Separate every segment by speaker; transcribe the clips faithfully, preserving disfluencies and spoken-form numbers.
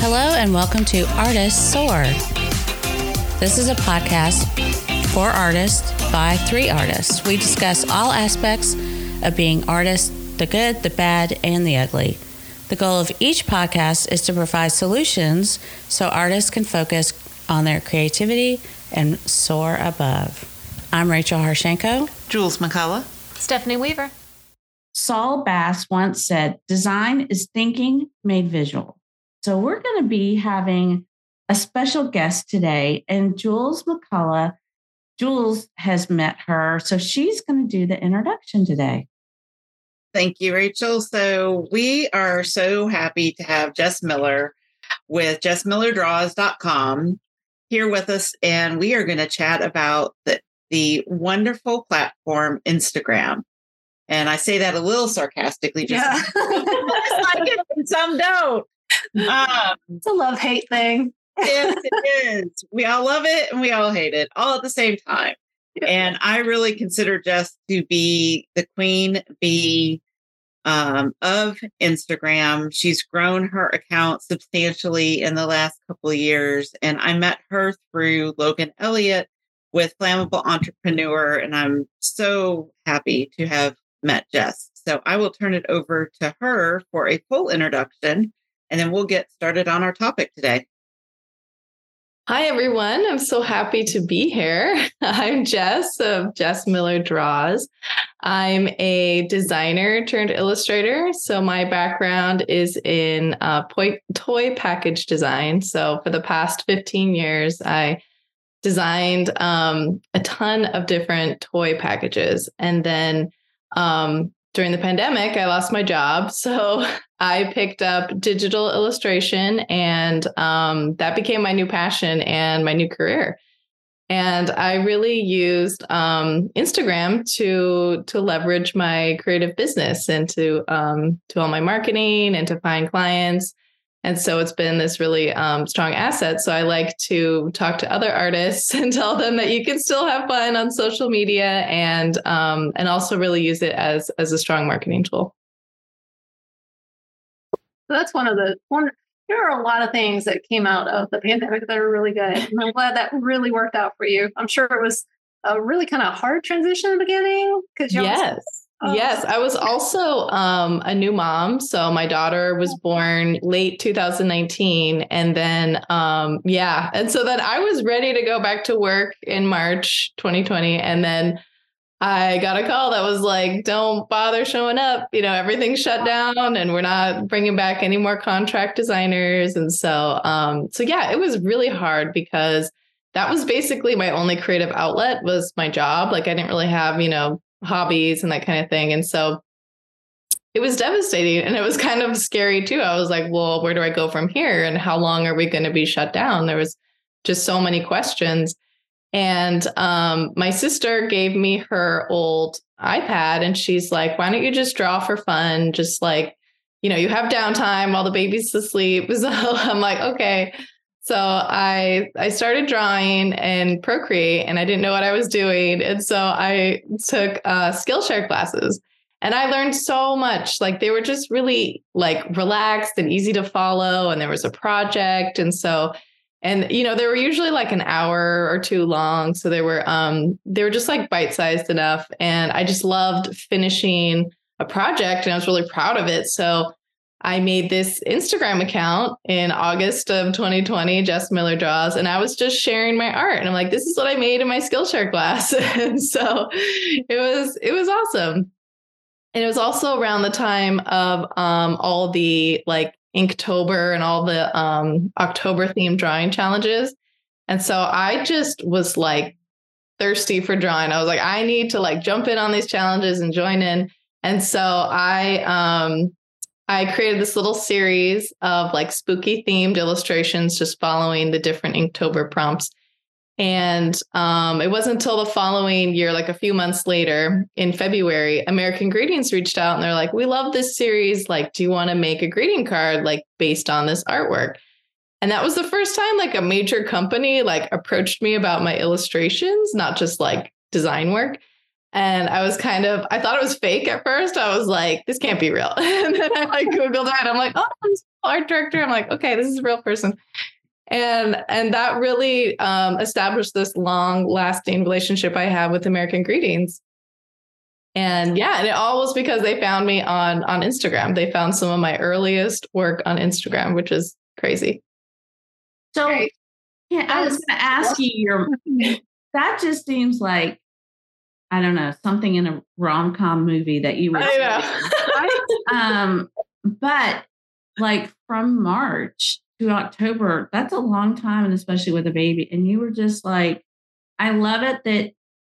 Speaker 1: Hello and welcome to Artists Soar. This is a podcast for artists by three artists. We discuss all aspects of being artists, the good, the bad, and the ugly. The goal of each podcast is to provide solutions so artists can focus on their creativity and soar above. I'm Rachel Harshenko.
Speaker 2: Jules McCullough.
Speaker 3: Stephanie Weaver.
Speaker 1: Saul Bass once said, design is thinking made visual. So we're going to be having a special guest today, and Jules McCullough. Jules has met her, so she's going to do the introduction today.
Speaker 2: Thank you, Rachel. So we are so happy to have Jess Miller with jess miller draws dot com here with us, and we are going to chat about the, the wonderful platform Instagram. And I say that a little sarcastically, just
Speaker 3: Yeah.
Speaker 2: like it, and some don't. Um,
Speaker 3: It's a love-hate thing.
Speaker 2: yes, it is. We all love it and we all hate it all at the same time.
Speaker 3: Yeah.
Speaker 2: And I really consider Jess to be the queen bee um, of Instagram. She's grown her account substantially in the last couple of years. And I met her through Logan Elliott with Flammable Entrepreneur. And I'm so happy to have met Jess. So I will turn it over to her for a full introduction, and then we'll get started on our topic today.
Speaker 4: Hi, everyone. I'm so happy to be here. I'm Jess of Jess Miller Draws. I'm a designer turned illustrator. So my background is in uh, toy, toy package design. So for the past fifteen years, I designed um, a ton of different toy packages. And then um, during the pandemic, I lost my job. So I picked up digital illustration, and um, that became my new passion and my new career. And I really used um, Instagram to to leverage my creative business and to um, to all my marketing and to find clients. And so it's been this really um, strong asset. So I like to talk to other artists and tell them that you can still have fun on social media, and um, and also really use it as as a strong marketing tool.
Speaker 3: So that's one of the one. There are a lot of things that came out of the pandemic that are really good. And I'm glad that really worked out for you. I'm sure it was a really kind of hard transition in the beginning. Because
Speaker 4: yes. Oh. Yes, I was also um, a new mom. So my daughter was born late two thousand nineteen. And then, um, yeah. And so then I was ready to go back to work in March twenty twenty. And then I got a call that was like, don't bother showing up. You know, everything's shut down and we're not bringing back any more contract designers. And so, um, so yeah, it was really hard because that was basically my only creative outlet was my job. Like I didn't really have, you know, hobbies and that kind of thing. And so it was devastating, and it was kind of scary too. I was like, well, where do I go from here? And how long are we going to be shut down? There was just so many questions. And um, my sister gave me her old iPad, and she's like, why don't you just draw for fun? Just like, you know, you have downtime while the baby's asleep. So I'm like, okay. So I I started drawing in Procreate, and I didn't know what I was doing. And so I took uh, Skillshare classes, and I learned so much. Like they were just really like relaxed and easy to follow. And there was a project. And so, and, you know, they were usually like an hour or two long. So they were um they were just like bite-sized enough. And I just loved finishing a project, and I was really proud of it. So I made this Instagram account in August of twenty twenty, Jess Miller Draws, and I was just sharing my art. And I'm like, this is what I made in my Skillshare class. And so it was, it was awesome. And it was also around the time of um, all the like Inktober and all the um, October themed drawing challenges. And so I just was like thirsty for drawing. I was like, I need to like jump in on these challenges and join in. And so I, um, I created this little series of like spooky themed illustrations, just following the different Inktober prompts. And um, it wasn't until the following year, like a few months later in February, American Greetings reached out and they're like, we love this series. Like, do you want to make a greeting card like based on this artwork? And that was the first time like a major company like approached me about my illustrations, not just like design work. And I was kind of, I thought it was fake at first. I was like, this can't be real. And then I like Googled it. I'm like, oh, art director. I'm like, okay, this is a real person. And and that really um, established this long lasting relationship I have with American Greetings. And yeah, and it all was because they found me on on Instagram. They found some of my earliest work on Instagram, which is crazy.
Speaker 5: So
Speaker 3: Great.
Speaker 5: yeah, I was going to ask you, your that just seems like, I don't know, something in a rom-com movie that you would
Speaker 4: I know.
Speaker 5: um, but like from March to October, that's a long time, and especially with a baby. And you were just like, I love it that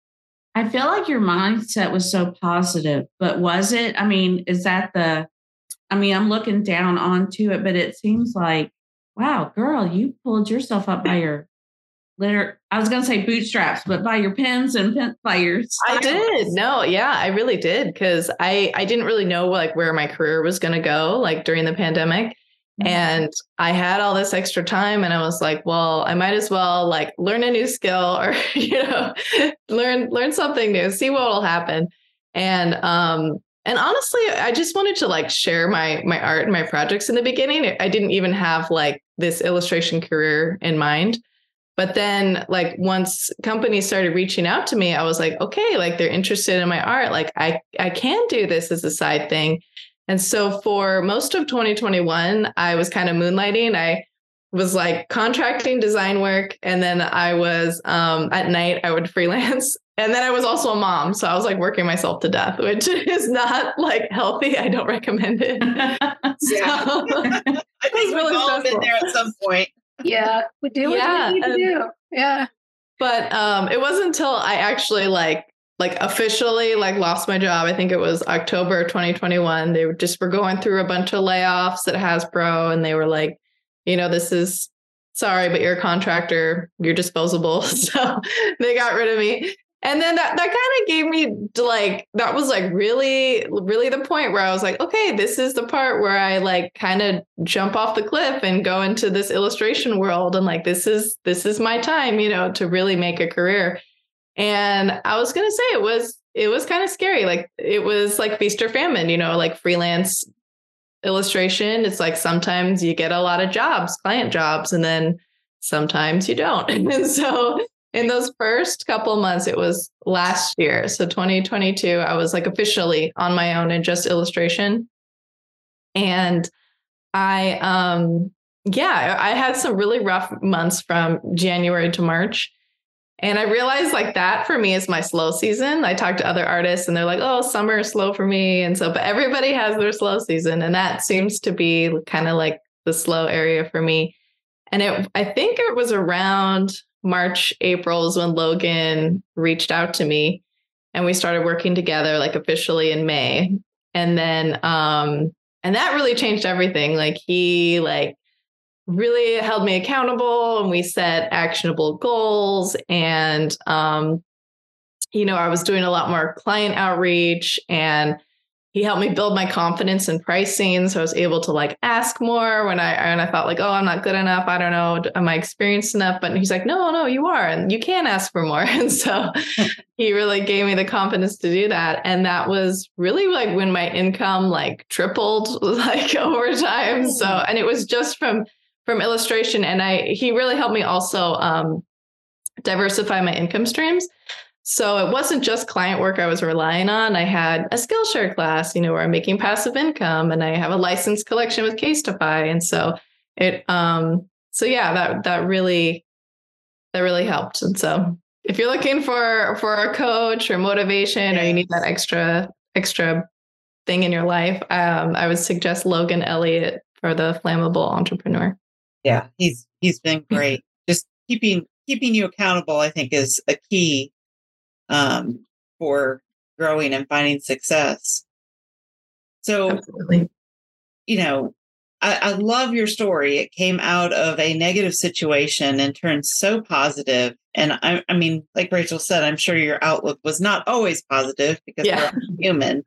Speaker 5: I feel like your mindset was so positive, but was it? I mean, is that the, I mean, I'm looking down onto it, but it seems like, wow, girl, you pulled yourself up by your litter. I was going to say bootstraps, but by your pens and pen, by your
Speaker 4: I did. No, yeah, I really did. Cause I, I didn't really know like where my career was going to go, like during the pandemic. Mm-hmm. And I had all this extra time and I was like, well, I might as well like learn a new skill or, you know, learn, learn something new, see what will happen. And, um, and honestly, I just wanted to like share my, my art and my projects in the beginning. I didn't even have like this illustration career in mind. But then like once companies started reaching out to me, I was like, okay, like they're interested in my art. Like I, I can do this as a side thing. And so for most of twenty twenty-one, I was kind of moonlighting. I was like contracting design work. And then I was um, at night, I would freelance. And then I was also a mom. So I was like working myself to death, which is not like healthy. I don't recommend it. So,
Speaker 2: I think we've all been there at some point.
Speaker 3: Yeah, we do what
Speaker 4: yeah,
Speaker 3: we need to do. Yeah.
Speaker 4: But um, it wasn't until I actually like like officially like lost my job. I think it was October twenty twenty-one. They were just were going through a bunch of layoffs at Hasbro, and they were like, you know, this is sorry, but you're a contractor, you're disposable. So they got rid of me. And then that, that kind of gave me like, that was like really, really the point where I was like, okay, this is the part where I like kind of jump off the cliff and go into this illustration world. And like, this is, this is my time, you know, to really make a career. And I was going to say it was, it was kind of scary. Like it was like feast or famine, you know, like freelance illustration. It's like, sometimes you get a lot of jobs, client jobs, and then sometimes you don't. And so in those first couple of months, it was last year. So twenty twenty-two, I was like officially on my own in just illustration. And I, um, yeah, I had some really rough months from January to March. And I realized like that for me is my slow season. I talked to other artists and they're like, oh, summer is slow for me. And so, but everybody has their slow season. And that seems to be kind of like the slow area for me. And it, I think it was around March, April is when Logan reached out to me and we started working together like officially in May. And then, um, and that really changed everything. Like he like really held me accountable and we set actionable goals. And, um, you know, I was doing a lot more client outreach and he helped me build my confidence in pricing. So I was able to like ask more when I, and I thought like, oh, I'm not good enough. I don't know. Am I experienced enough? But he's like, no, no, you are. And you can ask for more. And so he really gave me the confidence to do that. And that was really like when my income like tripled like over time. So, and it was just from, from illustration. And I, he really helped me also um, diversify my income streams. So it wasn't just client work I was relying on. I had a Skillshare class, you know, where I'm making passive income, and I have a licensed collection with Casetify. And so it, um, so yeah, that, that really, that really helped. And so if you're looking for, for a coach or motivation, or you need that extra, extra thing in your life, um, I would suggest Logan Elliott for the Flammable Entrepreneur.
Speaker 2: Yeah, he's, he's been great. Just keeping, keeping you accountable, I think, is a key um, for growing and finding success. So,
Speaker 4: Absolutely.
Speaker 2: you know, I, I love your story. It came out of a negative situation and turned so positive. And I, I mean, like Rachel said, I'm sure your outlook was not always positive because
Speaker 4: yeah.
Speaker 2: we're human,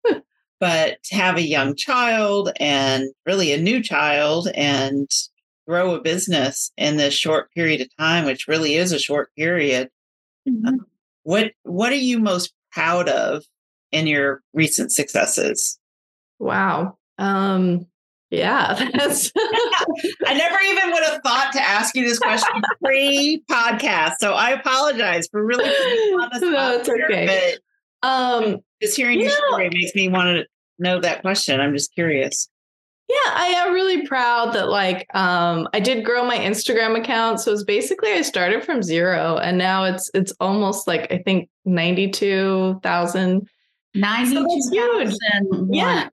Speaker 2: but to have a young child and really a new child and grow a business in this short period of time, which really is a short period. Mm-hmm. Um, What what are you most proud of in your recent successes?
Speaker 4: Wow. Um, Yeah, that's.
Speaker 2: I never even would have thought to ask you this question pre-podcast, so I apologize for really putting you on the spot.
Speaker 4: No, it's
Speaker 2: here,
Speaker 4: okay.
Speaker 2: but
Speaker 4: Um,
Speaker 2: just hearing
Speaker 4: you
Speaker 2: your
Speaker 4: know,
Speaker 2: story makes me want to know that question. I'm just curious.
Speaker 4: Yeah, I am really proud that like um, I did grow my Instagram account. So it's basically I started from zero, and now it's it's almost like I think ninety-two thousand.
Speaker 5: ninety-two thousand.
Speaker 4: Yeah.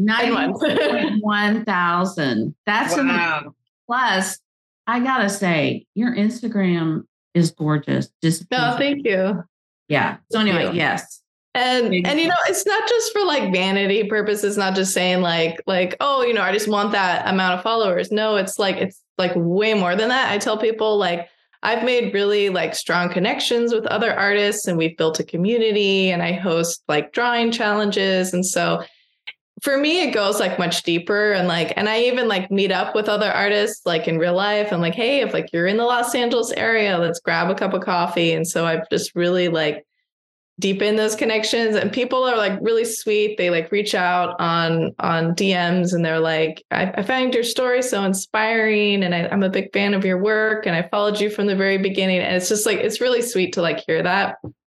Speaker 5: ninety-one thousand. That's
Speaker 2: wow.
Speaker 5: a, plus, I gotta say, your Instagram is gorgeous. Just
Speaker 4: no, thank you.
Speaker 5: Yeah. So anyway,
Speaker 4: you.
Speaker 5: yes.
Speaker 4: And and you know, it's not just for like vanity purposes, not just saying like like, oh, you know, I just want that amount of followers. No, it's like it's like way more than that. I tell people like I've made really like strong connections with other artists, and we've built a community, and I host like drawing challenges. And so for me, it goes like much deeper, and like, and I even like meet up with other artists like in real life. I'm like, hey, if like you're in the Los Angeles area, let's grab a cup of coffee. And so I've just really like deepen those connections, and people are like really sweet. They like reach out on on D Ms, and they're like, I, I found your story so inspiring, and I, I'm a big fan of your work, and I followed you from the very beginning. And it's just like, it's really sweet to like hear that.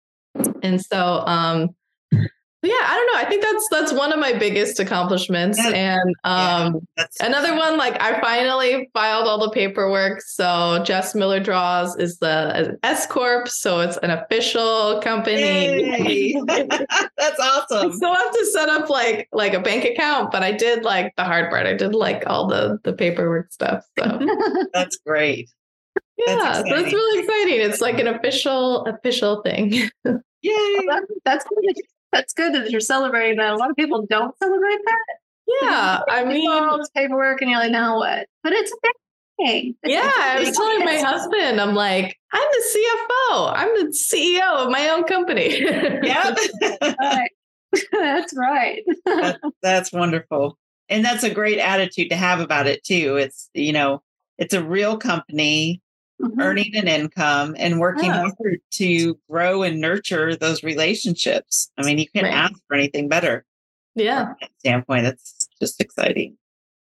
Speaker 4: And so, um, yeah, I don't know. I think that's that's one of my biggest accomplishments.
Speaker 2: That's,
Speaker 4: and um,
Speaker 2: yeah,
Speaker 4: another one, like I finally filed all the paperwork. So Jess Miller Draws is the S Corp. So it's an official company.
Speaker 2: That's awesome.
Speaker 4: I still have to set up like like a bank account, but I did like the hard part. I did like all the the paperwork stuff. So
Speaker 2: that's great.
Speaker 4: Yeah,
Speaker 2: that's
Speaker 4: so it's really exciting. It's like an official official thing.
Speaker 2: Yay!
Speaker 3: Well, that, that's good. That's good that you're celebrating that. A lot of people don't celebrate that.
Speaker 4: Yeah, I mean,
Speaker 3: all this paperwork, and you're like, now what? But it's a big thing. It's
Speaker 4: yeah, I was
Speaker 3: big
Speaker 4: telling
Speaker 3: thing.
Speaker 4: my husband, I'm like, I'm the C F O. I'm the C E O of my own company.
Speaker 2: Yep.
Speaker 3: Right. That's right.
Speaker 2: that, that's wonderful. And that's a great attitude to have about it too. It's, you know, it's a real company. Mm-hmm. Earning an income and working
Speaker 3: yeah.
Speaker 2: hard to grow and nurture those relationships. I mean, you can't right. ask for anything better.
Speaker 4: Yeah.
Speaker 2: From that standpoint, that's just exciting.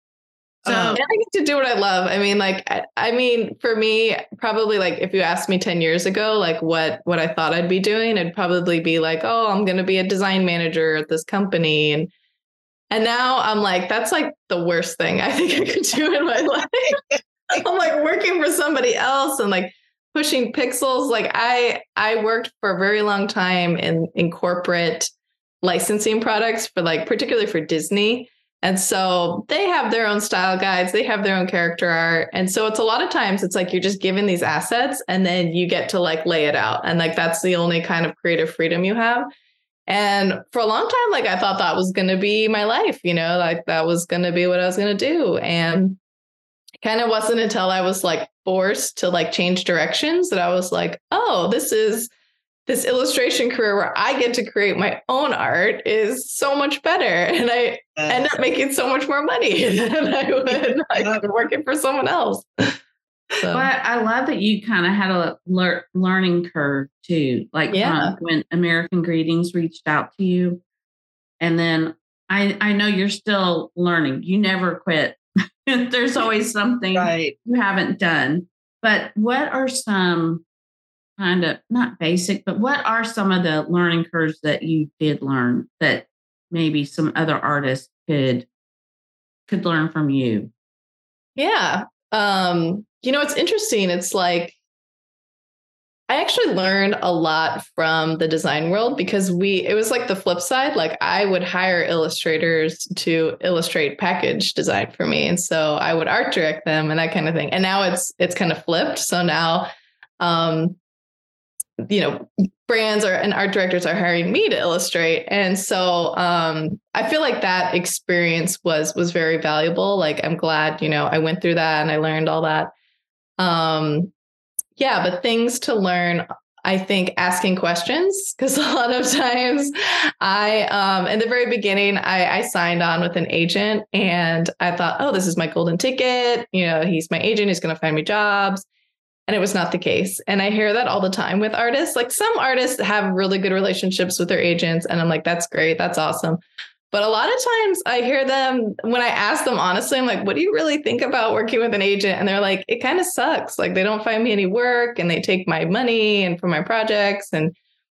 Speaker 4: So um, I get to do what I love. I mean, like, I, I mean, for me, probably like if you asked me ten years ago, like what, what I thought I'd be doing, it'd probably be like, oh, I'm going to be a design manager at this company. And, and now I'm like, that's like the worst thing I think I could do in my life. I'm like working for somebody else and like pushing pixels. Like I, I worked for a very long time in, in corporate licensing products for like, particularly for Disney. And so they have their own style guides. They have their own character art. And so it's a lot of times it's like, you're just given these assets and then you get to like lay it out. And like, that's the only kind of creative freedom you have. And for a long time, like I thought that was going to be my life, you know, like that was going to be what I was going to do. And kind of wasn't until I was like forced to like change directions that I was like, oh, this is this illustration career where I get to create my own art is so much better. And I uh, end up making so much more money than I would like working for someone else. So.
Speaker 5: But I love that you kind of had a lear- learning curve too. Like
Speaker 4: yeah.
Speaker 5: um, when American Greetings reached out to you. And then I, I know you're still learning. You never quit. There's always something
Speaker 2: right.
Speaker 5: you haven't done. But what are some kind of, not basic, but what are some of the learning curves that you did learn that maybe some other artists could could learn from you?
Speaker 4: Yeah. Um, you know, it's interesting. It's like, I actually learned a lot from the design world because we, it was like the flip side. Like I would hire illustrators to illustrate package design for me. And so I would art direct them and that kind of thing. And now it's, it's kind of flipped. So now, um, you know, brands are and art directors are hiring me to illustrate. And so, um, I feel like that experience was, was very valuable. Like, I'm glad, you know, I went through that and I learned all that. Um, Yeah, but things to learn, I think, asking questions, because a lot of times I, um, in the very beginning, I, I signed on with an agent and I thought, oh, this is my golden ticket. You know, he's my agent. He's going to find me jobs. And it was not the case. And I hear that all the time with artists. Like some artists have really good relationships with their agents. And I'm like, that's great. That's awesome. But a lot of times I hear them when I ask them honestly, I'm like, what do you really think about working with an agent? And they're like, it kind of sucks. Like they don't find me any work and they take my money and for my projects. And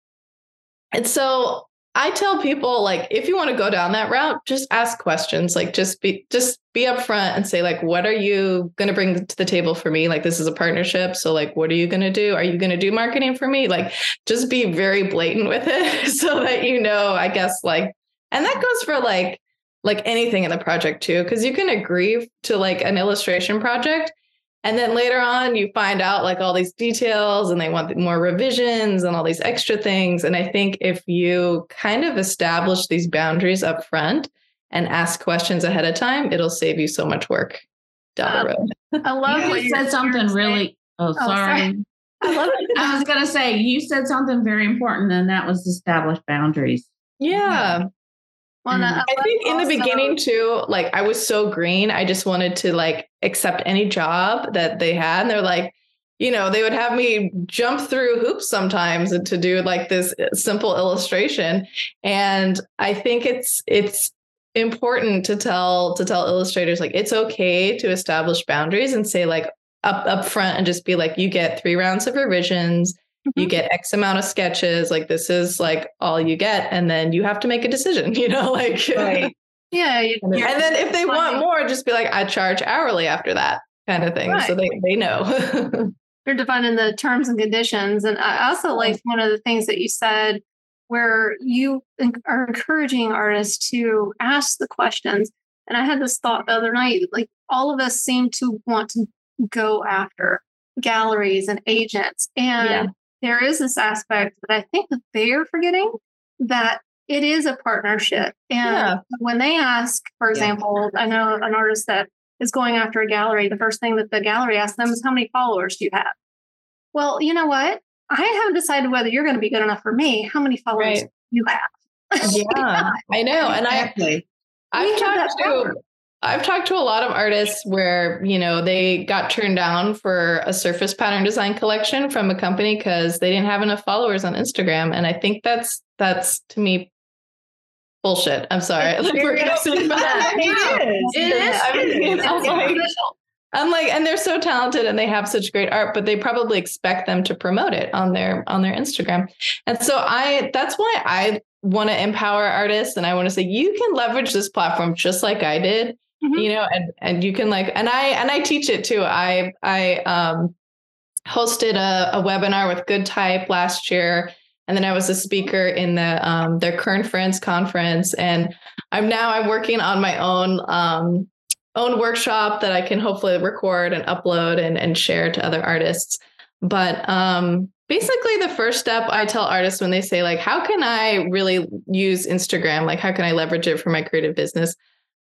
Speaker 4: and so I tell people, like, if you want to go down that route, just ask questions. Like just be just be upfront and say, like, what are you going to bring to the table for me? Like, this is a partnership. So like, what are you going to do? Are you going to do marketing for me? Like, just be very blatant with it so that, you know, I guess like, and that goes for like, like anything in the project too, because you can agree to like an illustration project. And then later on, you find out like all these details and they want more revisions and all these extra things. And I think if you kind of establish these boundaries up front and ask questions ahead of time, it'll save you so much work down um, the road.
Speaker 3: I love
Speaker 5: you
Speaker 3: what you
Speaker 5: said something really. Oh,
Speaker 3: oh
Speaker 5: sorry.
Speaker 3: sorry. I love it.
Speaker 5: I was going to say, you said something very important, and that was establish boundaries.
Speaker 4: Yeah.
Speaker 3: Well, no,
Speaker 4: I, I think in the beginning too, like I was so green. I just wanted to like accept any job that they had. And they're like, you know, they would have me jump through hoops sometimes to do like this simple illustration. And I think it's, it's important to tell, to tell illustrators, like, it's okay to establish boundaries and say like up, up front and just be like, you get three rounds of revisions. You get X amount of sketches, like this is like all you get. And then you have to make a decision, you know, like,
Speaker 2: right.
Speaker 3: yeah. You,
Speaker 4: and then if they want more, just be like, I charge hourly after that kind of thing. Right. So they, they know.
Speaker 3: You're defining the terms and conditions. And I also like one of the things that you said where you are encouraging artists to ask the questions. And I had this thought the other night, like all of us seem to want to go after galleries and agents. And yeah. There is this aspect that I think that they're forgetting, that it is a partnership. And yeah. When they ask, for example, yeah. I know an artist that is going after a gallery, the first thing that the gallery asks them is, how many followers do you have? Well, you know what? I haven't decided whether you're going to be good enough for me. How many followers right. do you have?
Speaker 4: Yeah, I know. And exactly. I, I've talked to... Power. I've talked to a lot of artists where, you know, they got turned down for a surface pattern design collection from a company because they didn't have enough followers on Instagram. And I think that's, that's to me, bullshit. I'm sorry. Like, we're guessing that.
Speaker 2: It is.
Speaker 4: It is. I mean, it's like, I'm like, and they're so talented and they have such great art, but they probably expect them to promote it on their, on their Instagram. And so I, that's why I want to empower artists. And I want to say, you can leverage this platform just like I did. Mm-hmm. You know, and, and you can like, and I, and I teach it too. I, I, um, hosted a, a webinar with Good Type last year. And then I was a speaker in the, um, their Current Friends conference. And I'm now, I'm working on my own, um, own workshop that I can hopefully record and upload and, and share to other artists. But, um, basically the first step I tell artists when they say like, how can I really use Instagram? Like, how can I leverage it for my creative business?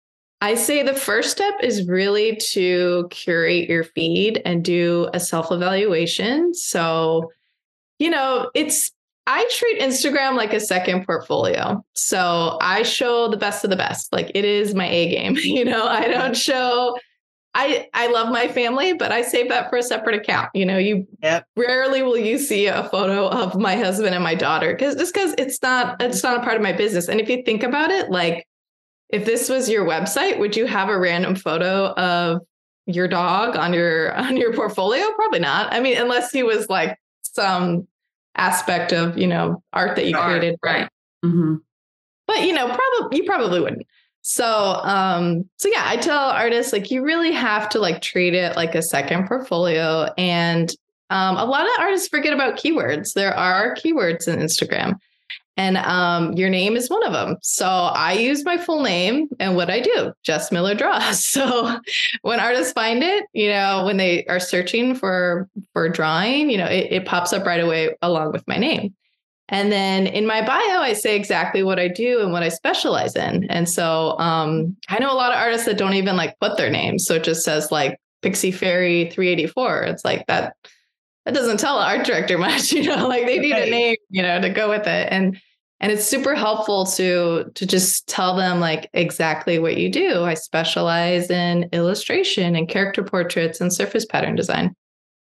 Speaker 4: I say the first step is really to curate your feed and do a self-evaluation. So, you know, it's, I treat Instagram like a second portfolio. So I show the best of the best. Like it is my A game. You know, I don't show, I, I love my family, but I save that for a separate account. You know, you yep. rarely will you see a photo of my husband and my daughter because just because it's not, it's not a part of my business. And if you think about it, like, if this was your website, would you have a random photo of your dog on your on your portfolio? Probably not. I mean, unless he was like some aspect of, you know, art that you art, created.
Speaker 5: Right. Mm-hmm.
Speaker 4: But, you know, probably you probably wouldn't. So, um, so yeah, I tell artists like you really have to like treat it like a second portfolio. And um, a lot of artists forget about keywords. There are keywords in Instagram. And um, your name is one of them. So I use my full name and what I do, Jess Miller Draws. So when artists find it, you know, when they are searching for, for drawing, you know, it, it pops up right away along with my name. And then in my bio, I say exactly what I do and what I specialize in. And so um, I know a lot of artists that don't even like put their names. So it just says like Pixie Fairy three eighty-four. It's like that, that doesn't tell an art director much, you know, like they need a name, you know, to go with it. And And it's super helpful to to just tell them like exactly what you do. I specialize in illustration and character portraits and surface pattern design.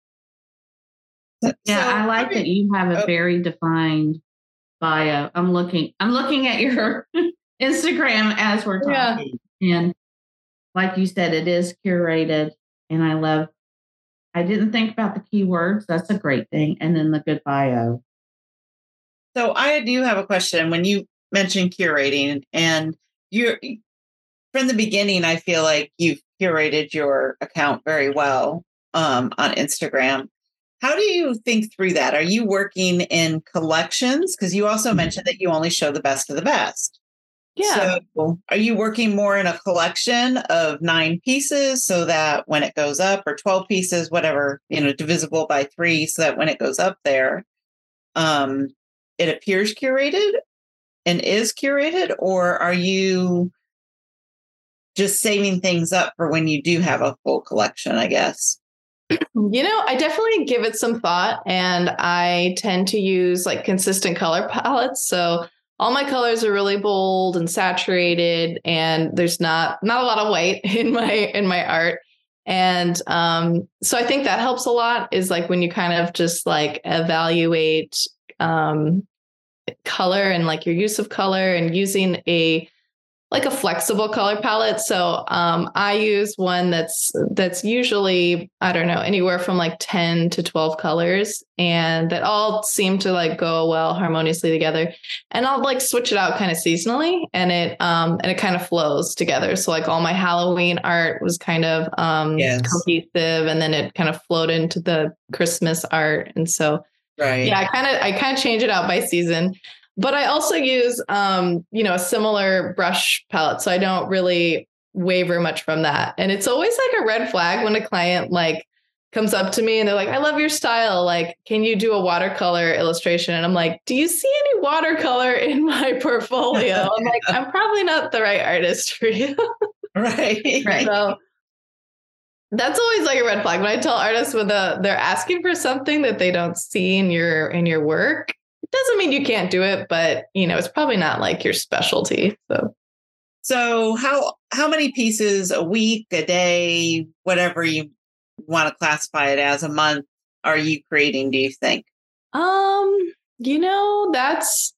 Speaker 5: Yeah, so, I like I mean, that you have a oh. very defined bio. I'm looking, I'm looking at your Instagram as we're talking. Yeah. And like you said, it is curated. And I love, I didn't think about the keywords. That's a great thing. And then the good bio.
Speaker 2: So I do have a question. When you mentioned curating, and you're from the beginning, I feel like you've curated your account very well um, on Instagram. How do you think through that? Are you working in collections? Because you also mentioned that you only show the best of the best.
Speaker 4: Yeah.
Speaker 2: So are you working more in a collection of nine pieces so that when it goes up, or twelve pieces, whatever, you know, divisible by three, so that when it goes up there, um, it appears curated and is curated? Or are you just saving things up for when you do have a full collection, I guess?
Speaker 4: You know, I definitely give it some thought, and I tend to use like consistent color palettes. So all my colors are really bold and saturated, and there's not not a lot of white in my in my art. And um, so I think that helps a lot, is like when you kind of just like evaluate um, color and like your use of color, and using a like a flexible color palette. So um, I use one that's that's usually, I don't know, anywhere from like ten to twelve colors, and that all seem to like go well harmoniously together. And I'll like switch it out kind of seasonally, and it um and it kind of flows together. So like all my Halloween art was kind of um yes. cohesive, and then it kind of flowed into the Christmas art. And so
Speaker 2: right.
Speaker 4: yeah, I kind of I kind of change it out by season. But I also use, um, you know, a similar brush palette, so I don't really waver much from that. And it's always like a red flag when a client like comes up to me and they're like, "I love your style. Like, can you do a watercolor illustration?" And I'm like, "Do you see any watercolor in my portfolio?" I'm like, "I'm probably not the right artist for you."
Speaker 2: Right.
Speaker 4: Right. So that's always like a red flag when I tell artists when the, they're asking for something that they don't see in your in your work. Doesn't mean you can't do it, but you know, it's probably not like your specialty. So,
Speaker 2: so how how many pieces a week, a day, whatever you want to classify it as, a month, are you creating, do you think?
Speaker 4: Um, you know, that's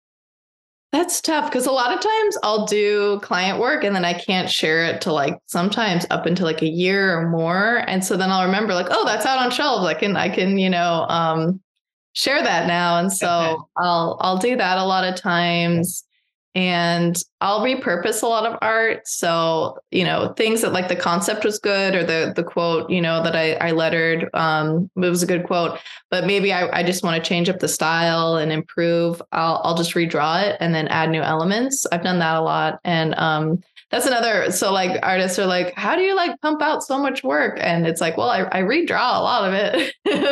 Speaker 4: that's tough, because a lot of times I'll do client work and then I can't share it to like sometimes up into like a year or more. And so then I'll remember like, oh, that's out on shelves. I can I can, you know, um share that now. And so okay. I'll, I'll do that a lot of times, and I'll repurpose a lot of art. So, you know, things that like the concept was good, or the, the quote, you know, that I, I lettered, um, it was a good quote, but maybe I, I just want to change up the style and improve. I'll, I'll just redraw it and then add new elements. I've done that a lot. And, um, that's another. So like artists are like, how do you like pump out so much work? And it's like, well, I, I redraw a lot of it.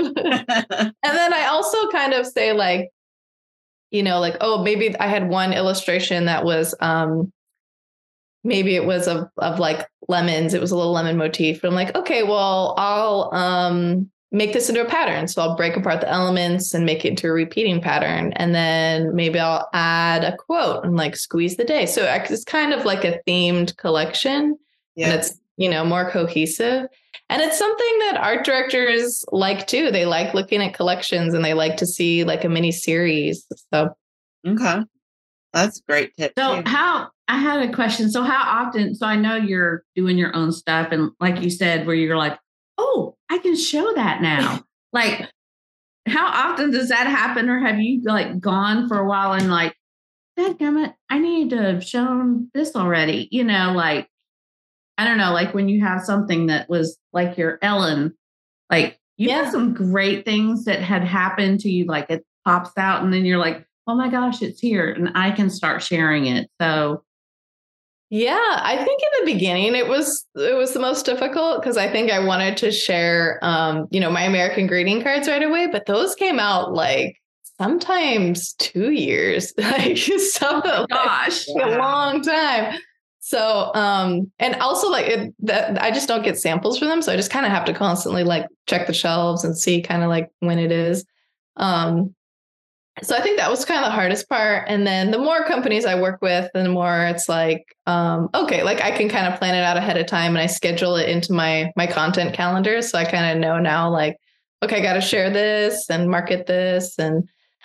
Speaker 4: And then I also kind of say like, you know, like, oh, maybe I had one illustration that was, um, maybe it was of, of like lemons. It was a little lemon motif. But I'm like, okay, well, I'll, um, make this into a pattern. So I'll break apart the elements and make it into a repeating pattern. And then maybe I'll add a quote and like squeeze the day. So it's kind of like a themed collection. Yeah. And it's, you know, more cohesive. And it's something that art directors like too. They like looking at collections, and they like to see like a mini series. So,
Speaker 2: okay. That's a great tip.
Speaker 5: So
Speaker 2: too.
Speaker 5: how, I had a question. So how often, so I know you're doing your own stuff, and like you said, where you're like, oh, I can show that now. Like, how often does that happen? Or have you like gone for a while and like, dadgummit, I need to have shown this already? You know, like, I don't know, like when you have something that was like your Ellen, like you yeah. have some great things that had happened to you, like it pops out and then you're like, oh my gosh, it's here and I can start sharing it. So
Speaker 4: yeah, I think in the beginning it was it was the most difficult, because I think I wanted to share, um, you know, my American greeting cards right away, but those came out like sometimes two years, like some,
Speaker 5: oh gosh,
Speaker 4: like, a long time. So, um, and also like it, that I just don't get samples for them, so I just kind of have to constantly like check the shelves and see kind of like when it is. Um, So I think that was kind of the hardest part. And then the more companies I work with, the more it's like, um, okay, like I can kind of plan it out ahead of time, and I schedule it into my my content calendar. So I kind of know now, like, okay, I got to share this and market this. And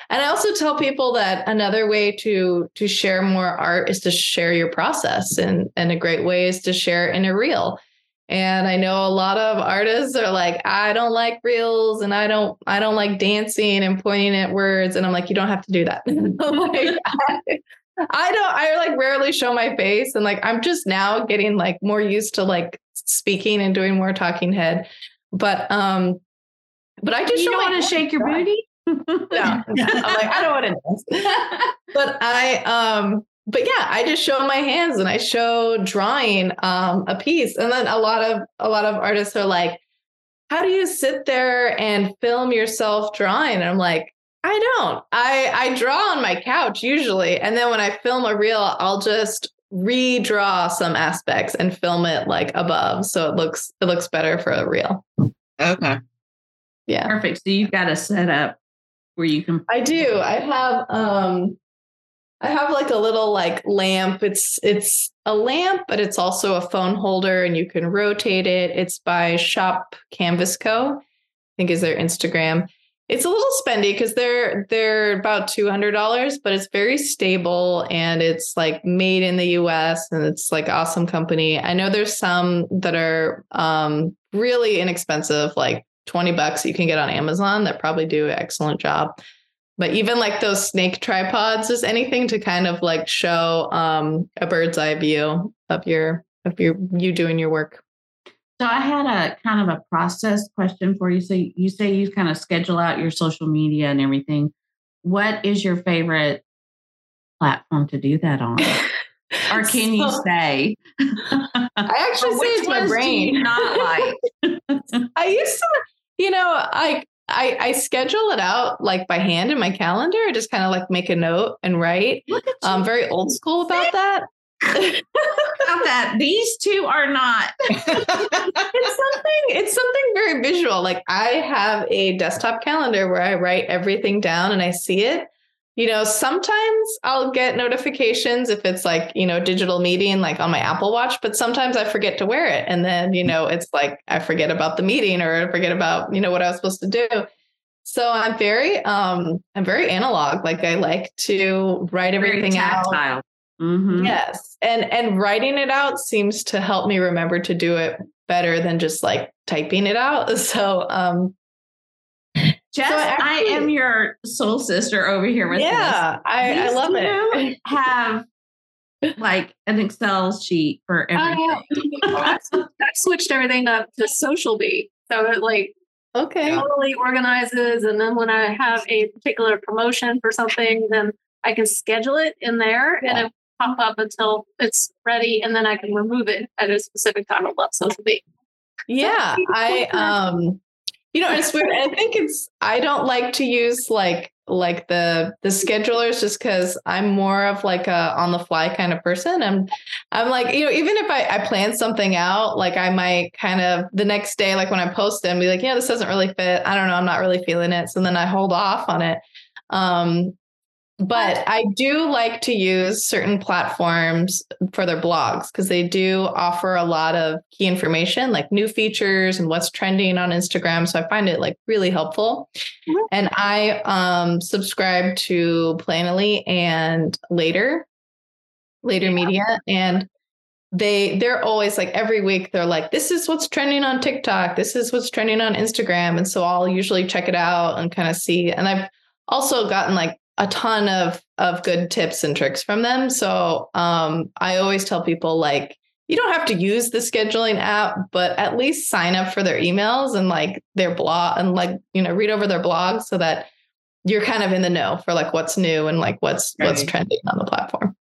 Speaker 4: And I also tell people that another way to to share more art is to share your process. And, and a great way is to share in a reel. And I know a lot of artists are like, I don't like reels and I don't I don't like dancing and pointing at words. And I'm like, you don't have to do that. like, I, I don't I like rarely show my face. And like I'm just now getting like more used to like speaking and doing more talking head. But um but I just
Speaker 5: you don't want to shake your booty.
Speaker 4: no, no, I'm like, I don't want to dance. But I um But yeah, I just show my hands and I show drawing um, a piece. And then a lot of a lot of artists are like, how do you sit there and film yourself drawing? And I'm like, I don't. I, I draw on my couch usually. And then when I film a reel, I'll just redraw some aspects and film it like above. So it looks it looks better for a reel.
Speaker 2: Okay.
Speaker 4: Yeah.
Speaker 5: Perfect. So you've got a setup where you can.
Speaker 4: I do. I have um I have like a little like lamp. It's it's a lamp, but it's also a phone holder and you can rotate it. It's by Shop Canvas Co. I think is their Instagram. It's a little spendy because they're they're about two hundred dollars, but it's very stable and it's like made in the U S and it's like awesome company. I know there's some that are um, really inexpensive, like twenty bucks you can get on Amazon that probably do an excellent job. But even like those snake tripods, just anything to kind of like show um, a bird's eye view of your of your you doing your work.
Speaker 5: So I had a kind of a process question for you. So you say you kind of schedule out your social media and everything. What is your favorite platform to do that on? Or can so, you say?
Speaker 4: I actually say it's my brain.
Speaker 5: Do you not like?
Speaker 4: I used to, you know, I. I, I schedule it out like by hand in my calendar. I just kind of like make a note and write. I'm um, very old school about that.
Speaker 5: About that. These two are not.
Speaker 4: it's something, it's something very visual. Like I have a desktop calendar where I write everything down and I see it. You know, sometimes I'll get notifications if it's like, you know, digital meeting, like on my Apple Watch, but sometimes I forget to wear it. And then, you know, it's like, I forget about the meeting or I forget about, you know, what I was supposed to do. So I'm very, um, I'm very analog. Like I like to write everything out.
Speaker 5: Mm-hmm.
Speaker 4: Yes. And, and writing it out seems to help me remember to do it better than just like typing it out. So, um,
Speaker 5: Jess, so actually, I am your soul sister over here with
Speaker 4: yeah,
Speaker 5: this.
Speaker 4: I, I love it.
Speaker 5: Have like an Excel sheet for everything.
Speaker 3: Uh, I switched everything up to Socialbee. So it like
Speaker 4: okay.
Speaker 3: totally organizes. And then when I have a particular promotion for something, then I can schedule it in there yeah. and it will pop up until it's ready. And then I can remove it at a specific time. I love Socialbee.
Speaker 4: Yeah. So, I, um, you know, it's weird. I think it's, I don't like to use like, like the, the schedulers just cause I'm more of like a on the fly kind of person. I'm, I'm like, you know, even if I, I plan something out, like I might kind of the next day, like when I post it and be like, yeah, this doesn't really fit. I don't know. I'm not really feeling it. So then I hold off on it. Um, But I do like to use certain platforms for their blogs because they do offer a lot of key information like new features and what's trending on Instagram. So I find it like really helpful. Mm-hmm. And I um, subscribe to Planoly and Later, Later yeah. Media. And they, they're always like every week, they're like, this is what's trending on TikTok. This is what's trending on Instagram. And so I'll usually check it out and kind of see. And I've also gotten like a ton of, of good tips and tricks from them. So um, I always tell people like, you don't have to use the scheduling app, but at least sign up for their emails and like their blog and like, you know, read over their blog so that you're kind of in the know for like what's new and like what's, right. what's trending on the platform.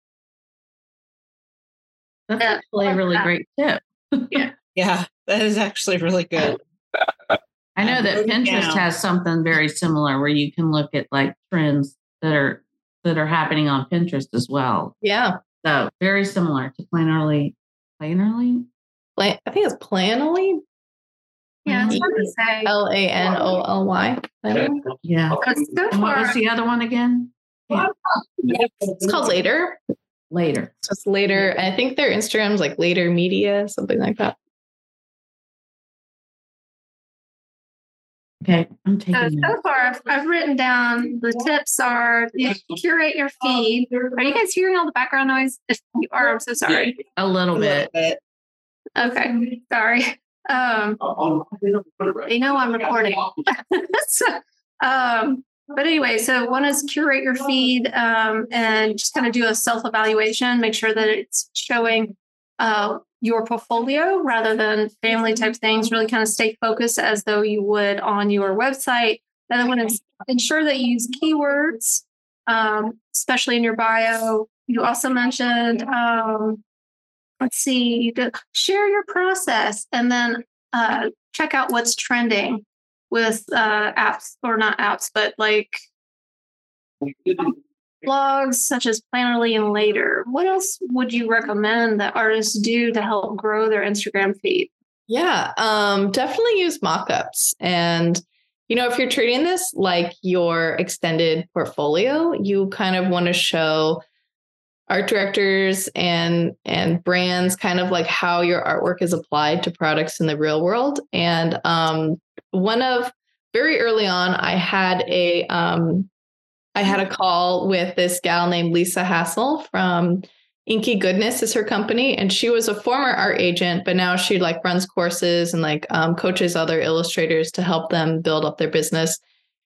Speaker 5: That's actually a really great tip.
Speaker 2: Yeah. Yeah. That is actually really good.
Speaker 5: I know that Pinterest down. has something very similar where you can look at like trends that are that are happening on Pinterest as well.
Speaker 4: Yeah.
Speaker 5: So very similar to Planoly. Planoly?
Speaker 4: Plan- I think it's Planoly.
Speaker 3: Yeah, it's hard to say.
Speaker 4: L A N O L Y.
Speaker 5: Yeah. And what was the other one again? Yeah.
Speaker 4: It's called Later.
Speaker 5: Later.
Speaker 4: So it's Later. And I think their Instagram's like Later Media, something like that.
Speaker 5: Okay, I'm taking
Speaker 3: So,
Speaker 5: it.
Speaker 3: so far, I've, I've written down the tips are you curate your feed. Are you guys hearing all the background noise? If you are, I'm so sorry.
Speaker 5: A little
Speaker 2: A little
Speaker 5: bit.
Speaker 2: bit.
Speaker 3: Okay, sorry. Um, they know I'm recording. so, um, but anyway, so one is curate your feed um, and just kind of do a self-evaluation. Make sure that it's showing uh, your portfolio rather than family type things. Really kind of stay focused as though you would on your website. The other one is ensure that you use keywords, um, especially in your bio. You also mentioned, um, let's see, to share your process and then uh, check out what's trending with uh, apps or not apps, but like blogs such as Plannerly and Later. What else would you recommend that artists do to help grow their Instagram feed?
Speaker 4: Yeah, um, definitely use mockups. And, you know, if you're treating this like your extended portfolio, you kind of want to show art directors and and brands kind of like how your artwork is applied to products in the real world. And um, one of very early on, I had a um, I had a call with this gal named Lisa Hassel from Inky Goodness is her company. And she was a former art agent, but now she like runs courses and like um, coaches other illustrators to help them build up their business.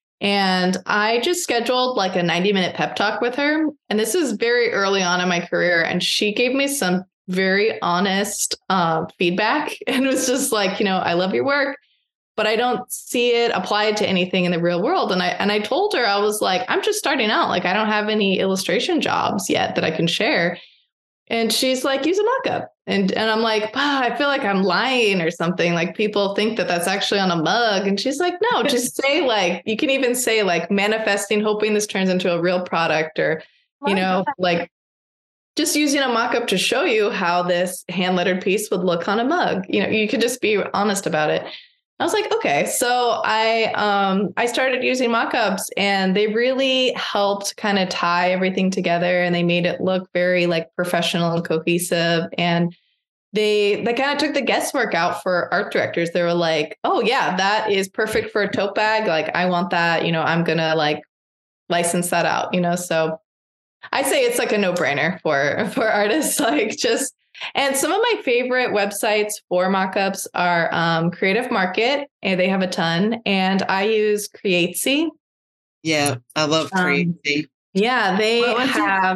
Speaker 4: And I just scheduled like a ninety minute pep talk with her. And this is very early on in my career. And she gave me some very honest uh, feedback. And it was just like, you know, I love your work, but I don't see it applied to anything in the real world. And I and I told her, I was like, I'm just starting out. Like, I don't have any illustration jobs yet that I can share. And she's like, use a mockup. And and I'm like, oh, I feel like I'm lying or something. Like people think that that's actually on a mug. And she's like, no, just say like, you can even say like manifesting, hoping this turns into a real product or, you know, like just using a mockup to show you how this hand lettered piece would look on a mug. You know, you could just be honest about it. I was like, okay, so I um, I started using mockups and they really helped kind of tie everything together and they made it look very like professional and cohesive. And they they kind of took the guesswork out for art directors. They were like, oh yeah, that is perfect for a tote bag. Like I want that, you know, I'm gonna like license that out, you know. So I say it's like a no-brainer for for artists, like just. And some of my favorite websites for mockups are um, Creative Market, and they have a ton. And I use Createsy.
Speaker 2: Yeah, I love Createsy. Um,
Speaker 4: yeah, they have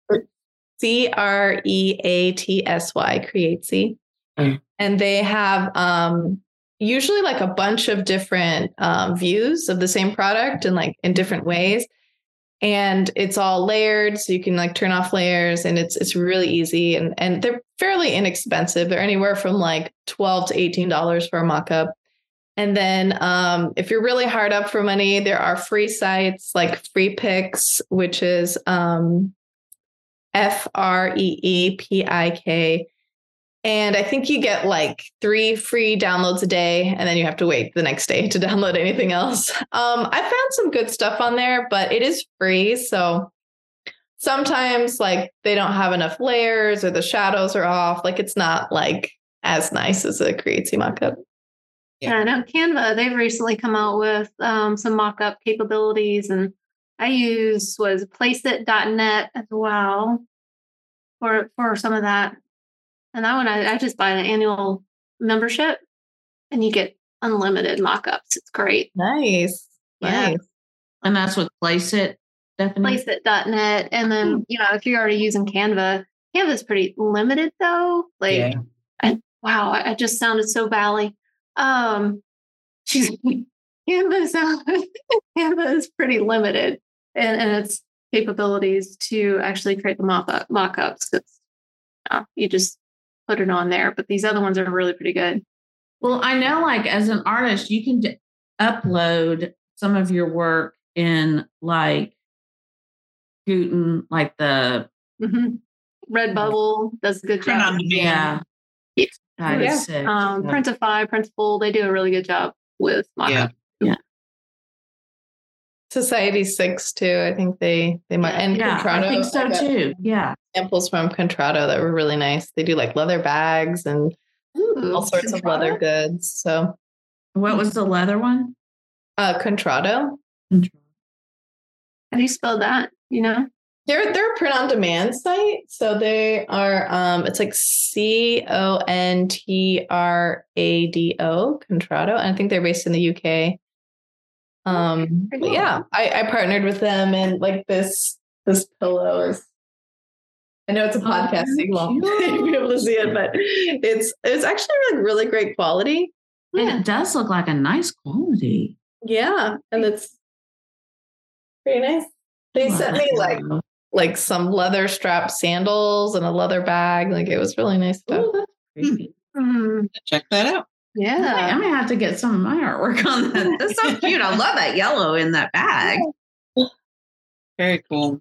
Speaker 4: C R E A T S Y, Createsy. Mm. And they have um, usually like a bunch of different um, views of the same product and like in different ways. And it's all layered, so you can like turn off layers, and it's it's really easy, and and they're fairly inexpensive. They're anywhere from like twelve to eighteen dollars for a mockup. And then um, if you're really hard up for money, there are free sites like FreePik, which is um, F R E E P I K. And I think you get like three free downloads a day, and then you have to wait the next day to download anything else. Um, I found some good stuff on there, but it is free. So sometimes like they don't have enough layers or the shadows are off. Like it's not like as nice as a Createsy mockup.
Speaker 3: Yeah, I know Canva, they've recently come out with um, some mockup capabilities, and I use was placeit dot net as well for for some of that. And that one, I, I just buy an annual membership and you get unlimited mockups. It's great.
Speaker 4: Nice.
Speaker 3: Yeah.
Speaker 5: Nice. And that's what Placeit, definitely.
Speaker 3: placeit dot net. And then, you know, if you're already using Canva, Canva's pretty limited though. Like, yeah. I, wow, I, I just sounded so valley. Um, she's Canva, sound, Canva is pretty limited in, in its capabilities to actually create the mock-up, mock-ups. Because you know, you just put it on there, but these other ones are really pretty good.
Speaker 5: Well, I know like as an artist, you can d- upload some of your work in like Guten, like the
Speaker 3: mm-hmm. Redbubble does a good job.
Speaker 5: Yeah.
Speaker 3: Yeah.
Speaker 5: That
Speaker 3: yeah.
Speaker 5: is sick.
Speaker 3: Um,
Speaker 5: yeah.
Speaker 3: Printify, Printful, they do a really good job with mock-up.
Speaker 5: Yeah. yeah.
Speaker 4: Society six too. I think they they might and
Speaker 5: yeah,
Speaker 4: Contrato.
Speaker 5: I think so
Speaker 4: I
Speaker 5: too. Yeah.
Speaker 4: Samples from Contrato that were really nice. They do like leather bags and Ooh, all sorts Contrato? of leather goods. So
Speaker 5: what was the leather one?
Speaker 4: Uh, Contrado.
Speaker 3: How do you spell that? You know?
Speaker 4: They're they're a print on demand site. So they are um it's like C O N T R A D O, Contrado. And I think they're based in the U K. Um but yeah, I, I partnered with them, and like this this pillow is, I know it's a podcast, so you won't be able to see it, but it's it's actually like really great quality.
Speaker 5: And it does look like a nice quality.
Speaker 4: Yeah. And it's pretty nice. They
Speaker 5: Wow.
Speaker 4: sent me like like some leather strap sandals and a leather bag. Like it was really nice stuff.
Speaker 5: Ooh, that's pretty.
Speaker 3: Mm,
Speaker 2: Check that out.
Speaker 3: yeah.
Speaker 5: I'm gonna have to get some of my artwork on that. That's so cute. I love that yellow in that bag.
Speaker 2: Very cool.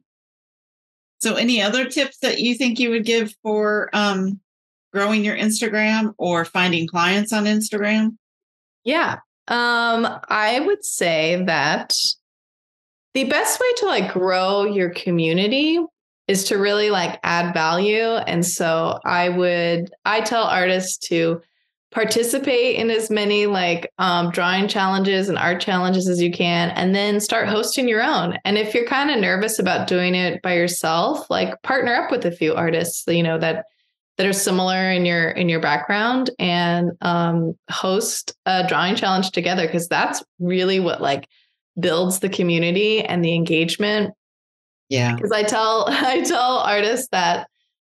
Speaker 2: So any other tips that you think you would give for um, growing your Instagram or finding clients on Instagram?
Speaker 4: Yeah. Um, I would say that the best way to like grow your community is to really like add value. And so I would, I tell artists to participate in as many like um, drawing challenges and art challenges as you can, and then start hosting your own. And if you're kind of nervous about doing it by yourself, like partner up with a few artists, you know, that that are similar in your in your background, and um, host a drawing challenge together, because that's really what like builds the community and the engagement.
Speaker 2: Yeah.
Speaker 4: Because I tell I tell artists that,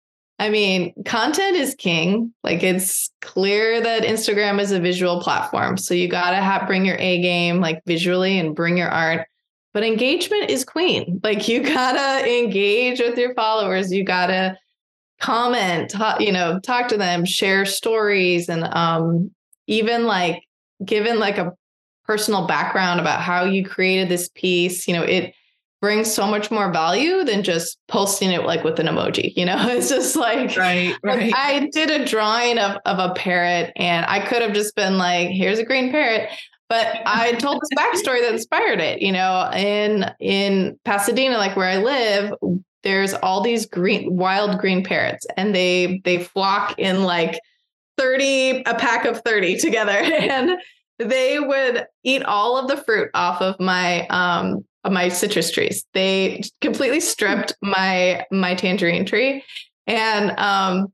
Speaker 4: I mean, content is king. Like it's clear that Instagram is a visual platform. So you got to have bring your A game like visually and bring your art. But engagement is queen. Like you got to engage with your followers. You got to comment, talk, you know, talk to them, share stories, and um, even like given like a personal background about how you created this piece. You know, it brings so much more value than just posting it like with an emoji. You know, it's just like,
Speaker 2: Right, right.
Speaker 4: like I did a drawing of, of a parrot, and I could have just been like, here's a green parrot. But I told this backstory that inspired it. You know, in in Pasadena, like where I live, there's all these green, wild green parrots, and they they flock in like thirty, a pack of thirty together, and they would eat all of the fruit off of my um of my citrus trees. They completely stripped my my tangerine tree, and um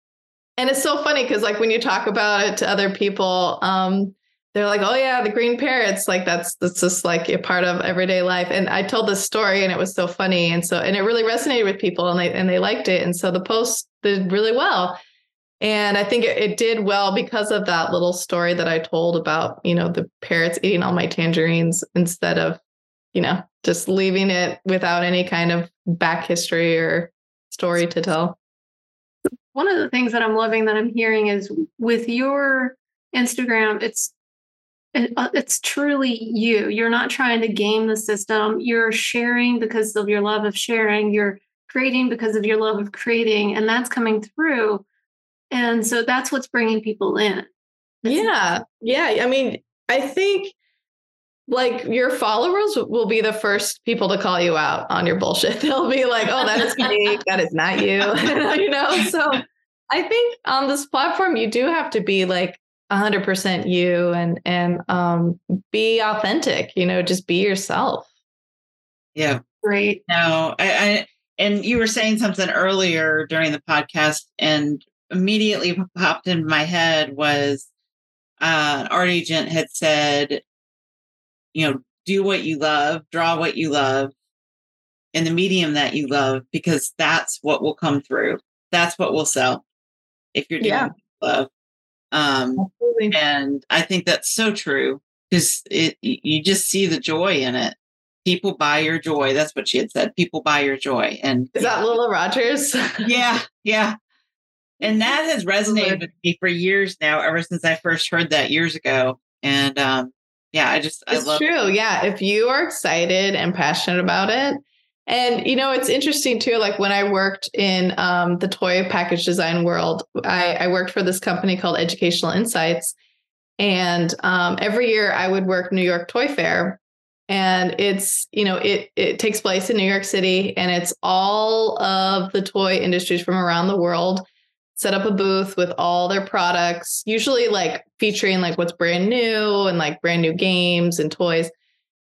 Speaker 4: and it's so funny because like when you talk about it to other people, um they're like, oh yeah, the green parrots, like that's that's just like a part of everyday life. And I told this story, and it was so funny, and so and it really resonated with people, and they and they liked it, and so the post did really well. And I think it, it did well because of that little story that I told about, you know, the parrots eating all my tangerines, instead of, you know, just leaving it without any kind of back history or story to tell.
Speaker 3: One of the things that I'm loving that I'm hearing is with your Instagram, it's it, it's truly you. You're not trying to game the system. You're sharing because of your love of sharing. You're creating because of your love of creating, and that's coming through. And so that's what's bringing people in. It's
Speaker 4: Yeah. Yeah. I mean, I think like your followers will be the first people to call you out on your bullshit. They'll be like, oh, that is fake. That is not you. You know, so I think on this platform, you do have to be like one hundred percent you, and, and um, be authentic, you know, just be yourself.
Speaker 2: Yeah.
Speaker 3: great.
Speaker 2: No, I, I and you were saying something earlier during the podcast, and immediately popped into my head was uh, an art agent had said, you know, do what you love, draw what you love in the medium that you love, because that's what will come through. That's what will sell if you're doing
Speaker 4: Yeah.
Speaker 2: what you love. Um,
Speaker 4: Absolutely.
Speaker 2: and I think that's so true, because it you just see the joy in it. People buy your joy. That's what she had said. People buy your joy. And
Speaker 4: Is that Lila Rogers?
Speaker 2: yeah, yeah. And that has resonated with me for years now, ever since I first heard that years ago. And um, yeah, I just, I
Speaker 4: It's
Speaker 2: love
Speaker 4: true. Yeah. If you are excited and passionate about it. And, you know, it's interesting too, like when I worked in um, the toy package design world, I, I worked for this company called Educational Insights. And um, every year I would work New York Toy Fair. And it's, you know, it it takes place in New York City, and it's all of the toy industries from around the world set up a booth with all their products, usually like featuring like what's brand new and like brand new games and toys.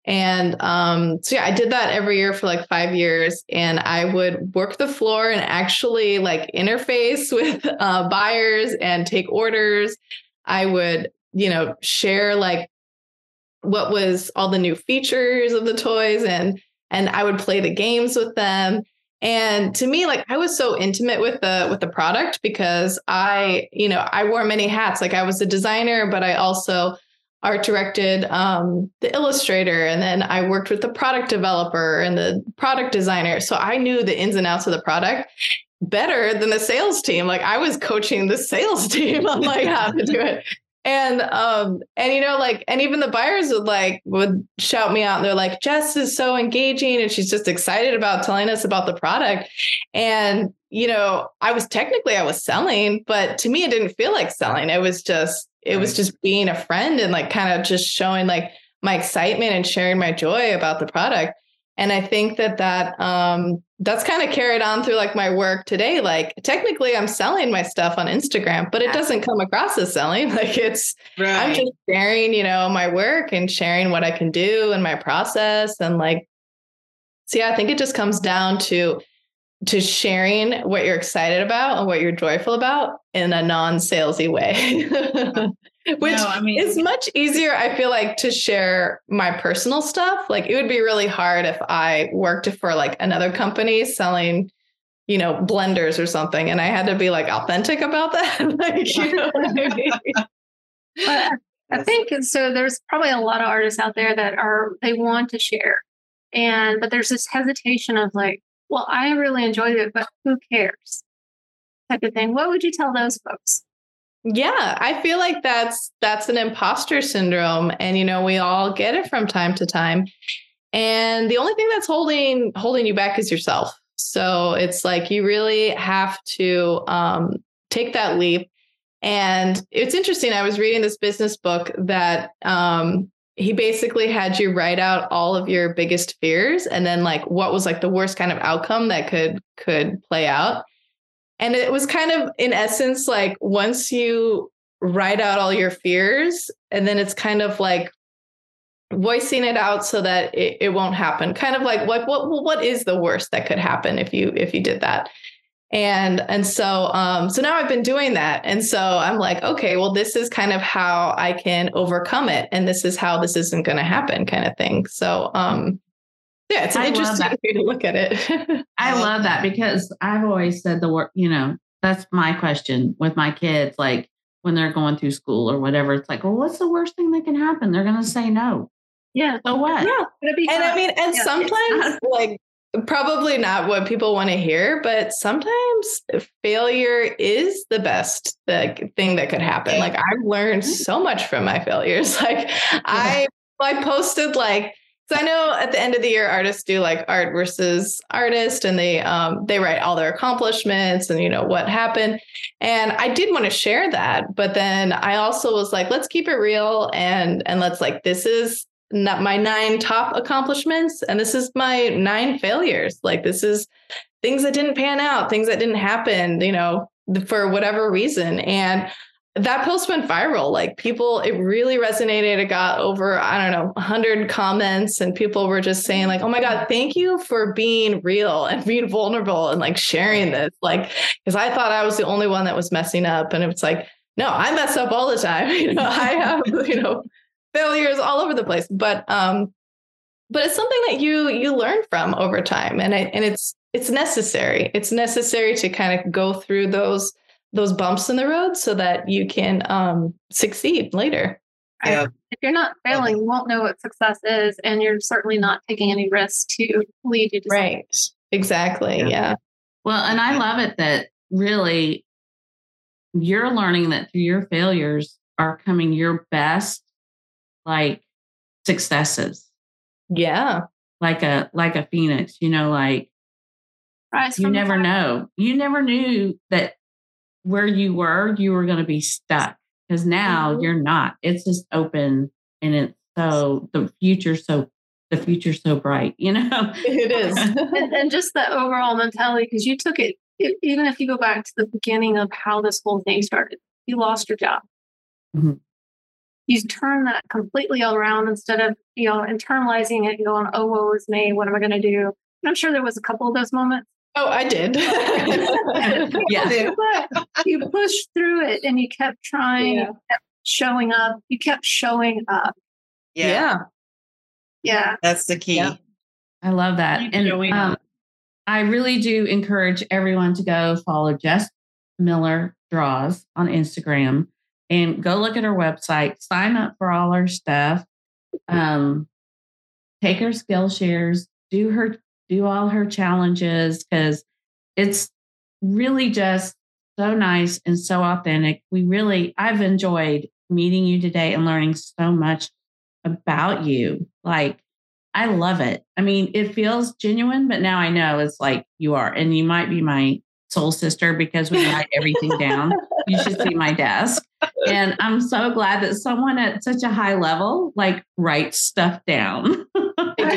Speaker 4: And um, so yeah, I did that every year for like five years and I would work the floor and actually like interface with uh, buyers and take orders. I would, you know, share like what was all the new features of the toys and, and I would play the games with them. And to me, like I was so intimate with the, with the product because I, you know, I wore many hats. Like I was a designer, but I also art directed um, the illustrator. And then I worked with the product developer and the product designer. So I knew the ins and outs of the product better than the sales team. Like I was coaching the sales team on like how to do it. And, um, and, you know, like, and even the buyers would like, would shout me out and they're like, Jess is so engaging and she's just excited about telling us about the product. And, you know, I was technically, I was selling, but to me, it didn't feel like selling. It was just, it was just being a friend and like, kind of just showing like my excitement and sharing my joy about the product. And I think that that, um, that's kind of carried on through like my work today. Like technically I'm selling my stuff on Instagram, but it doesn't come across as selling. Like it's, right. I'm just sharing, you know, my work and sharing what I can do and my process. And like, so yeah, I think it just comes down to, to sharing what you're excited about and what you're joyful about in a non-salesy way. Which no, I mean, is much easier, I feel like, to share my personal stuff. Like it would be really hard if I worked for like another company selling, you know, blenders or something. And I had to be like authentic about that. Like, you know what I mean?
Speaker 3: But I think so. There's probably a lot of artists out there that are, they want to share. And, but there's this hesitation of like, well, I really enjoyed it, but who cares? Type of thing. What would you tell those folks?
Speaker 4: Yeah, I feel like that's that's an imposter syndrome. And, you know, we all get it from time to time. And the only thing that's holding holding you back is yourself. So it's like you really have to um, take that leap. And it's interesting. I was reading this business book that um, he basically had you write out all of your biggest fears and then like what was like the worst kind of outcome that could could play out. And it was kind of, in essence, like once you write out all your fears, and then it's kind of like voicing it out so that it, it won't happen. Kind of like what what what is the worst that could happen if you if you did that? And and so um, so now I've been doing that, and so I'm like, okay, well, this is kind of how I can overcome it, and this is how this isn't going to happen, kind of thing. So. Um, Yeah, it's an I interesting way to look at it.
Speaker 5: I love that because I've always said the word, you know, that's my question with my kids, like when they're going through school or whatever. It's like, well, what's the worst thing that can happen? They're going to say no.
Speaker 3: Yeah.
Speaker 5: So what?
Speaker 4: Yeah. And fun. I mean, and yeah, sometimes like probably not what people want to hear, but sometimes failure is the best like, thing that could happen. Like I've learned so much from my failures. Like yeah. I, I posted like, so I know at the end of the year, artists do like art versus artist, and they um, they write all their accomplishments and, you know, what happened. And I did want to share that. But then I also was like, let's keep it real. And and let's like, this is not my nine top accomplishments. And this is my nine failures. Like this is things that didn't pan out, things that didn't happen, you know, for whatever reason. And that post went viral. Like people, it really resonated. It got over, I don't know, one hundred comments, and people were just saying like, oh my God, thank you for being real and being vulnerable and like sharing this. Like, because I thought I was the only one that was messing up. And it's like, no, I mess up all the time. You know, I have, you know, failures all over the place. But um, but it's something that you you learn from over time. And I, and it's it's necessary. It's necessary to kind of go through those those bumps in the road so that you can um, succeed later.
Speaker 3: Yeah. If you're not failing, you won't know what success is. And you're certainly not taking any risks to lead you to
Speaker 4: right. Something. Exactly. Yeah. yeah.
Speaker 5: Well, and I love it that really you're learning that through your failures are coming your best, like successes.
Speaker 4: Yeah.
Speaker 5: Like a, like a phoenix, you know, like
Speaker 3: Rise
Speaker 5: you never know. You never knew that where you were, you were going to be stuck, because now mm-hmm. you're not. It's just open, and it's so the future so the future's so bright. You know,
Speaker 4: it is,
Speaker 3: and, and just the overall mentality. Because you took it, it, even if you go back to the beginning of how this whole thing started, you lost your job.
Speaker 5: Mm-hmm.
Speaker 3: you turn that completely around instead of, you know, internalizing it and going, oh, woe is me. What am I going to do? And I'm sure there was a couple of those moments.
Speaker 4: Oh, I did.
Speaker 3: Yeah. But you pushed through it and you kept trying, yeah. you kept showing up. You kept showing up.
Speaker 2: Yeah.
Speaker 4: Yeah.
Speaker 3: Yeah.
Speaker 2: That's the key.
Speaker 5: Yeah. I love that.
Speaker 2: Keep
Speaker 5: and
Speaker 2: showing
Speaker 5: um,
Speaker 2: up.
Speaker 5: I really do encourage everyone to go follow Jess Miller Draws on Instagram and go look at her website, sign up for all her stuff, um, take her skill shares, do her, do all her challenges, because it's really just so nice and so authentic. We really, I've enjoyed meeting you today and learning so much about you. Like, I love it. I mean, it feels genuine, but now I know it's like you are, and you might be my soul sister because we write everything down. You should see my desk. And I'm so glad that someone at such a high level, like, writes stuff down.
Speaker 4: I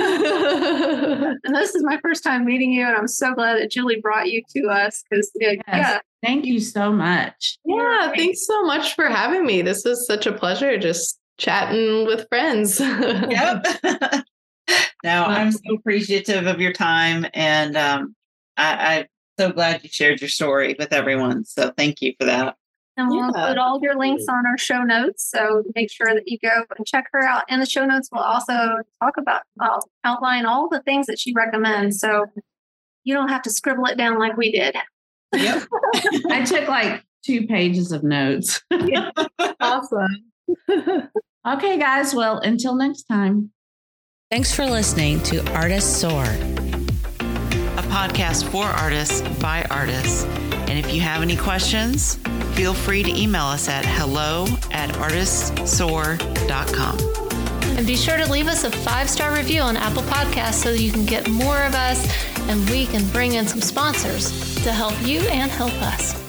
Speaker 4: do.
Speaker 3: And this is my first time meeting you. And I'm so glad that Julie brought you to us because, yeah,
Speaker 5: Yes.
Speaker 3: yeah.
Speaker 5: Thank you so much.
Speaker 4: Yeah, thanks so much for having me. This was such a pleasure just chatting with friends.
Speaker 2: Yep. No, I'm so appreciative of your time. And um, I, I'm so glad you shared your story with everyone. So thank you for that.
Speaker 3: And we'll
Speaker 4: Yeah.
Speaker 3: include all of your links on our show notes. So make sure that you go and check her out. And the show notes will also talk about, uh, outline all the things that she recommends. So you don't have to scribble it down like we did.
Speaker 2: Yep.
Speaker 5: I took like two pages of notes.
Speaker 4: Awesome.
Speaker 5: Okay, guys. Well, until next time.
Speaker 1: Thanks for listening to Artists Soar,
Speaker 2: A podcast for artists by artists. And if you have any questions, feel free to email us at hello at artistsoar dot com.
Speaker 6: And be sure to leave us a five-star review on Apple Podcasts so you can get more of us and we can bring in some sponsors to help you and help us.